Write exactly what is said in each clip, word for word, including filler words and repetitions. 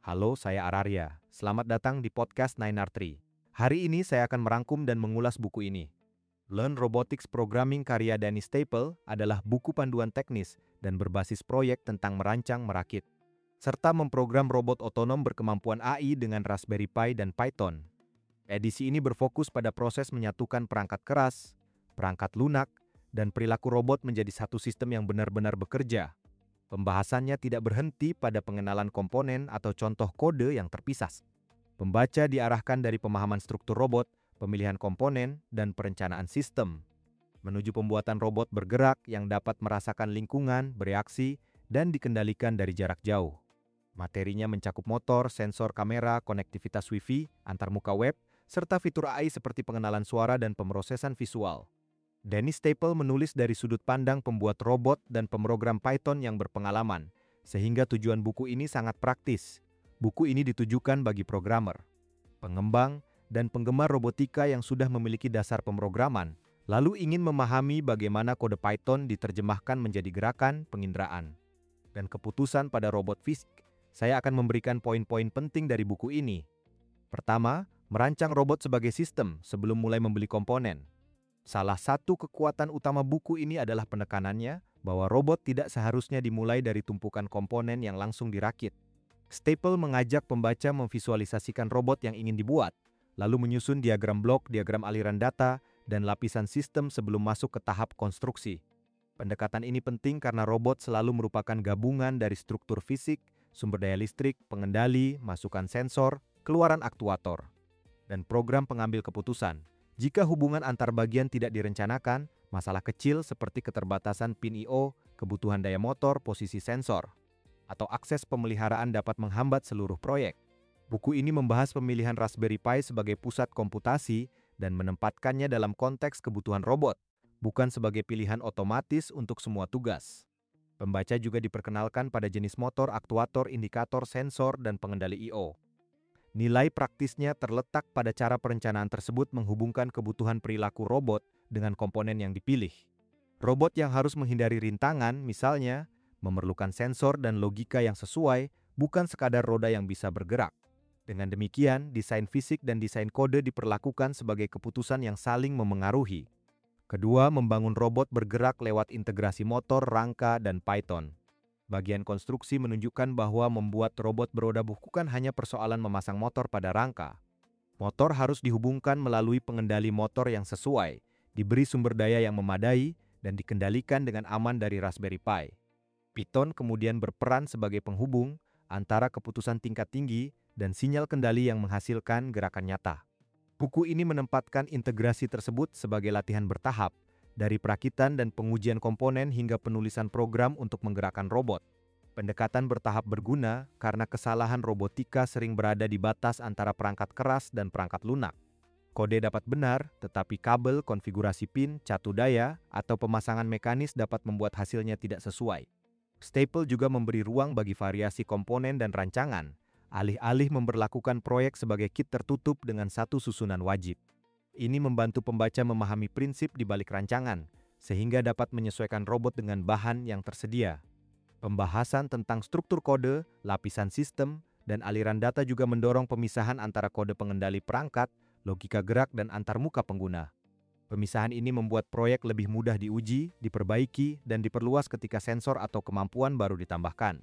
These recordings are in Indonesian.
Halo, saya Araria. Selamat datang di podcast nine R three. Hari ini saya akan merangkum dan mengulas buku ini. Learn Robotics Programming karya Danny Staple adalah buku panduan teknis dan berbasis proyek tentang merancang merakit, serta memprogram robot otonom berkemampuan A I dengan Raspberry Pi dan Python. Edisi ini berfokus pada proses menyatukan perangkat keras, perangkat lunak, dan perilaku robot menjadi satu sistem yang benar-benar bekerja. Pembahasannya tidak berhenti pada pengenalan komponen atau contoh kode yang terpisah. Pembaca diarahkan dari pemahaman struktur robot, pemilihan komponen, dan perencanaan sistem, menuju pembuatan robot bergerak yang dapat merasakan lingkungan, bereaksi, dan dikendalikan dari jarak jauh. Materinya mencakup motor, sensor kamera, konektivitas Wi-Fi, antarmuka web, serta fitur A I seperti pengenalan suara dan pemrosesan visual. Danny Staple menulis dari sudut pandang pembuat robot dan pemrogram Python yang berpengalaman, sehingga tujuan buku ini sangat praktis. Buku ini ditujukan bagi programmer, pengembang, dan penggemar robotika yang sudah memiliki dasar pemrograman, lalu ingin memahami bagaimana kode Python diterjemahkan menjadi gerakan, penginderaan, dan keputusan pada robot fisik. Saya akan memberikan poin-poin penting dari buku ini. Pertama, merancang robot sebagai sistem sebelum mulai membeli komponen. Salah satu kekuatan utama buku ini adalah penekanannya bahwa robot tidak seharusnya dimulai dari tumpukan komponen yang langsung dirakit. Staple mengajak pembaca memvisualisasikan robot yang ingin dibuat, lalu menyusun diagram blok, diagram aliran data, dan lapisan sistem sebelum masuk ke tahap konstruksi. Pendekatan ini penting karena robot selalu merupakan gabungan dari struktur fisik, sumber daya listrik, pengendali, masukan sensor, keluaran aktuator, dan program pengambil keputusan. Jika hubungan antar bagian tidak direncanakan, masalah kecil seperti keterbatasan pin I O, kebutuhan daya motor, posisi sensor, atau akses pemeliharaan dapat menghambat seluruh proyek. Buku ini membahas pemilihan Raspberry Pi sebagai pusat komputasi dan menempatkannya dalam konteks kebutuhan robot, bukan sebagai pilihan otomatis untuk semua tugas. Pembaca juga diperkenalkan pada jenis motor, aktuator, indikator, sensor, dan pengendali I O. Nilai praktisnya terletak pada cara perencanaan tersebut menghubungkan kebutuhan perilaku robot dengan komponen yang dipilih. Robot yang harus menghindari rintangan, misalnya, memerlukan sensor dan logika yang sesuai, bukan sekadar roda yang bisa bergerak. Dengan demikian, desain fisik dan desain kode diperlakukan sebagai keputusan yang saling memengaruhi. Kedua, membangun robot bergerak lewat integrasi motor, rangka, dan Python. Bagian konstruksi menunjukkan bahwa membuat robot beroda bukan hanya persoalan memasang motor pada rangka. Motor harus dihubungkan melalui pengendali motor yang sesuai, diberi sumber daya yang memadai, dan dikendalikan dengan aman dari Raspberry Pi. Python kemudian berperan sebagai penghubung antara keputusan tingkat tinggi dan sinyal kendali yang menghasilkan gerakan nyata. Buku ini menempatkan integrasi tersebut sebagai latihan bertahap, dari perakitan dan pengujian komponen hingga penulisan program untuk menggerakkan robot. Pendekatan bertahap berguna karena kesalahan robotika sering berada di batas antara perangkat keras dan perangkat lunak. Kode dapat benar, tetapi kabel, konfigurasi pin, catu daya, atau pemasangan mekanis dapat membuat hasilnya tidak sesuai. Staple juga memberi ruang bagi variasi komponen dan rancangan, alih-alih memberlakukan proyek sebagai kit tertutup dengan satu susunan wajib. Ini membantu pembaca memahami prinsip di balik rancangan, sehingga dapat menyesuaikan robot dengan bahan yang tersedia. Pembahasan tentang struktur kode, lapisan sistem, dan aliran data juga mendorong pemisahan antara kode pengendali perangkat, logika gerak, dan antarmuka pengguna. Pemisahan ini membuat proyek lebih mudah diuji, diperbaiki, dan diperluas ketika sensor atau kemampuan baru ditambahkan.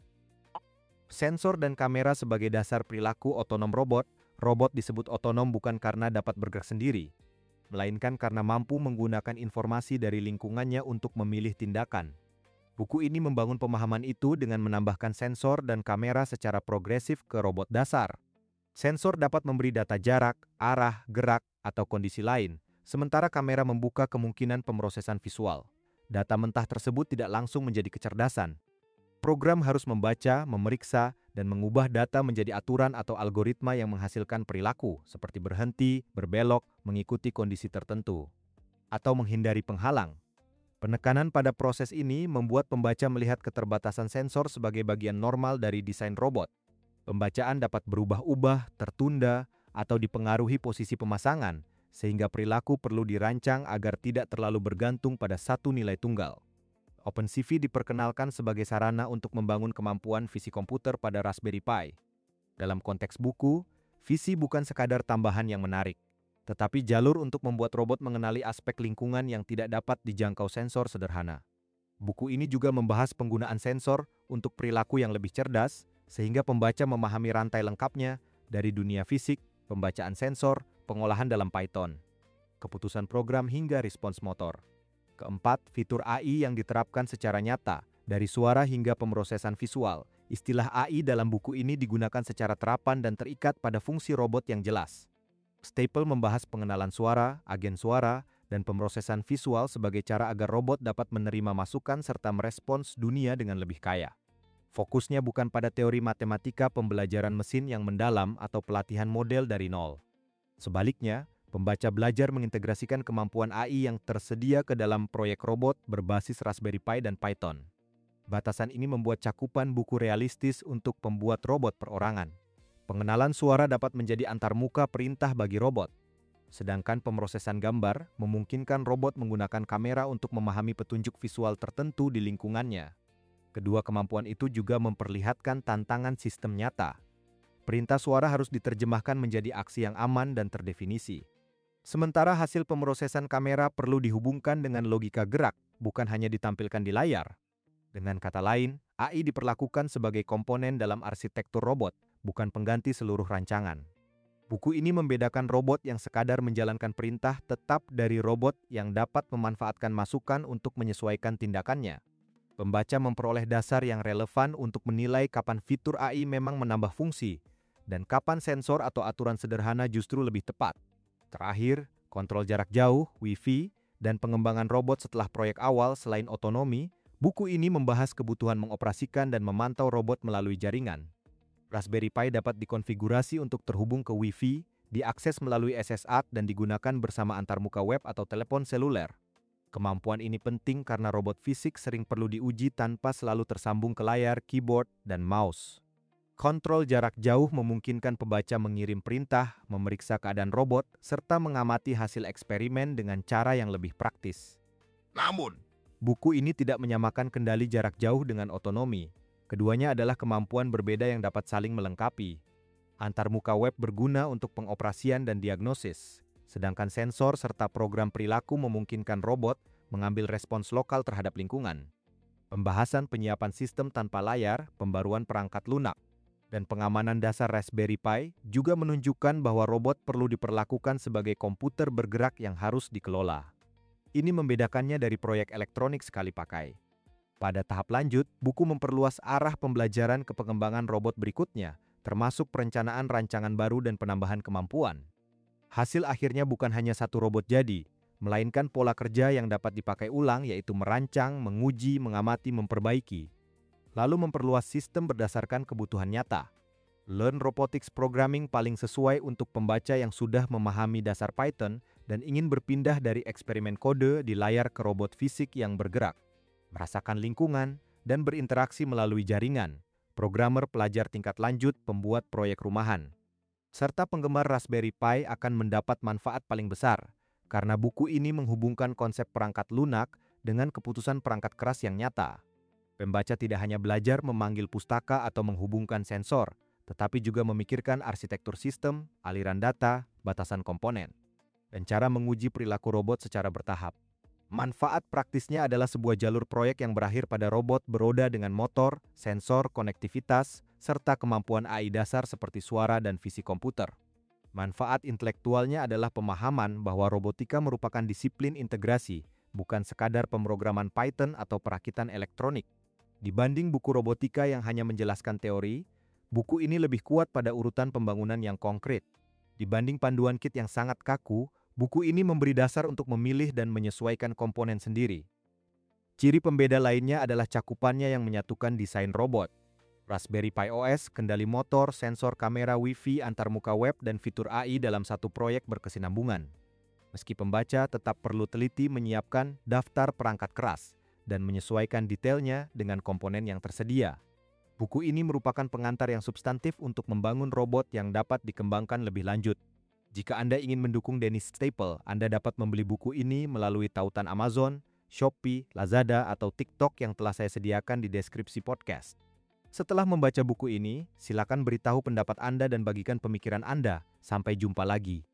Sensor dan kamera sebagai dasar perilaku otonom robot. Robot disebut otonom bukan karena dapat bergerak sendiri, melainkan karena mampu menggunakan informasi dari lingkungannya untuk memilih tindakan. Buku ini membangun pemahaman itu dengan menambahkan sensor dan kamera secara progresif ke robot dasar. Sensor dapat memberi data jarak, arah, gerak, atau kondisi lain, sementara kamera membuka kemungkinan pemrosesan visual. Data mentah tersebut tidak langsung menjadi kecerdasan. Program harus membaca, memeriksa, dan mengubah data menjadi aturan atau algoritma yang menghasilkan perilaku, seperti berhenti, berbelok, mengikuti kondisi tertentu, atau menghindari penghalang. Penekanan pada proses ini membuat pembaca melihat keterbatasan sensor sebagai bagian normal dari desain robot. Pembacaan dapat berubah-ubah, tertunda, atau dipengaruhi posisi pemasangan, sehingga perilaku perlu dirancang agar tidak terlalu bergantung pada satu nilai tunggal. OpenCV diperkenalkan sebagai sarana untuk membangun kemampuan visi komputer pada Raspberry Pi. Dalam konteks buku, visi bukan sekadar tambahan yang menarik, tetapi jalur untuk membuat robot mengenali aspek lingkungan yang tidak dapat dijangkau sensor sederhana. Buku ini juga membahas penggunaan sensor untuk perilaku yang lebih cerdas, sehingga pembaca memahami rantai lengkapnya dari dunia fisik, pembacaan sensor, pengolahan dalam Python, keputusan program hingga respons motor. Keempat, fitur A I yang diterapkan secara nyata, dari suara hingga pemrosesan visual. Istilah A I dalam buku ini digunakan secara terapan dan terikat pada fungsi robot yang jelas. Staple membahas pengenalan suara, agen suara, dan pemrosesan visual sebagai cara agar robot dapat menerima masukan serta merespons dunia dengan lebih kaya. Fokusnya bukan pada teori matematika pembelajaran mesin yang mendalam atau pelatihan model dari nol. Sebaliknya, pembaca belajar mengintegrasikan kemampuan A I yang tersedia ke dalam proyek robot berbasis Raspberry Pi dan Python. Batasan ini membuat cakupan buku realistis untuk pembuat robot perorangan. Pengenalan suara dapat menjadi antarmuka perintah bagi robot, sedangkan pemrosesan gambar memungkinkan robot menggunakan kamera untuk memahami petunjuk visual tertentu di lingkungannya. Kedua kemampuan itu juga memperlihatkan tantangan sistem nyata. Perintah suara harus diterjemahkan menjadi aksi yang aman dan terdefinisi. Sementara hasil pemrosesan kamera perlu dihubungkan dengan logika gerak, bukan hanya ditampilkan di layar. Dengan kata lain, A I diperlakukan sebagai komponen dalam arsitektur robot, bukan pengganti seluruh rancangan. Buku ini membedakan robot yang sekadar menjalankan perintah tetap dari robot yang dapat memanfaatkan masukan untuk menyesuaikan tindakannya. Pembaca memperoleh dasar yang relevan untuk menilai kapan fitur A I memang menambah fungsi, dan kapan sensor atau aturan sederhana justru lebih tepat. Terakhir, kontrol jarak jauh, Wi-Fi, dan pengembangan robot setelah proyek awal selain otonomi. Buku ini membahas kebutuhan mengoperasikan dan memantau robot melalui jaringan. Raspberry Pi dapat dikonfigurasi untuk terhubung ke Wi-Fi, diakses melalui S S A T dan digunakan bersama antarmuka web atau telepon seluler. Kemampuan ini penting karena robot fisik sering perlu diuji tanpa selalu tersambung ke layar, keyboard, dan mouse. Kontrol jarak jauh memungkinkan pembaca mengirim perintah, memeriksa keadaan robot, serta mengamati hasil eksperimen dengan cara yang lebih praktis. Namun, buku ini tidak menyamakan kendali jarak jauh dengan otonomi. Keduanya adalah kemampuan berbeda yang dapat saling melengkapi. Antarmuka web berguna untuk pengoperasian dan diagnosis, sedangkan sensor serta program perilaku memungkinkan robot mengambil respons lokal terhadap lingkungan. Pembahasan penyiapan sistem tanpa layar, pembaruan perangkat lunak, dan pengamanan dasar Raspberry Pi juga menunjukkan bahwa robot perlu diperlakukan sebagai komputer bergerak yang harus dikelola. Ini membedakannya dari proyek elektronik sekali pakai. Pada tahap lanjut, buku memperluas arah pembelajaran ke pengembangan robot berikutnya, termasuk perencanaan rancangan baru dan penambahan kemampuan. Hasil akhirnya bukan hanya satu robot jadi, melainkan pola kerja yang dapat dipakai ulang, yaitu merancang, menguji, mengamati, memperbaiki, lalu memperluas sistem berdasarkan kebutuhan nyata. Learn Robotics Programming paling sesuai untuk pembaca yang sudah memahami dasar Python dan ingin berpindah dari eksperimen kode di layar ke robot fisik yang bergerak, merasakan lingkungan, dan berinteraksi melalui jaringan. Programmer pelajar tingkat lanjut pembuat proyek rumahan, serta penggemar Raspberry Pi akan mendapat manfaat paling besar, karena buku ini menghubungkan konsep perangkat lunak dengan keputusan perangkat keras yang nyata. Pembaca tidak hanya belajar memanggil pustaka atau menghubungkan sensor, tetapi juga memikirkan arsitektur sistem, aliran data, batasan komponen, dan cara menguji perilaku robot secara bertahap. Manfaat praktisnya adalah sebuah jalur proyek yang berakhir pada robot beroda dengan motor, sensor, konektivitas, serta kemampuan A I dasar seperti suara dan visi komputer. Manfaat intelektualnya adalah pemahaman bahwa robotika merupakan disiplin integrasi, bukan sekadar pemrograman Python atau perakitan elektronik. Dibanding buku robotika yang hanya menjelaskan teori, buku ini lebih kuat pada urutan pembangunan yang konkret. Dibanding panduan kit yang sangat kaku, buku ini memberi dasar untuk memilih dan menyesuaikan komponen sendiri. Ciri pembeda lainnya adalah cakupannya yang menyatukan desain robot. Raspberry Pi O S, kendali motor, sensor kamera, Wi-Fi, antarmuka web, dan fitur A I dalam satu proyek berkesinambungan. Meski pembaca tetap perlu teliti menyiapkan daftar perangkat keras dan menyesuaikan detailnya dengan komponen yang tersedia. Buku ini merupakan pengantar yang substantif untuk membangun robot yang dapat dikembangkan lebih lanjut. Jika Anda ingin mendukung Dennis Staple, Anda dapat membeli buku ini melalui tautan Amazon, Shopee, Lazada, atau TikTok yang telah saya sediakan di deskripsi podcast. Setelah membaca buku ini, silakan beritahu pendapat Anda dan bagikan pemikiran Anda. Sampai jumpa lagi.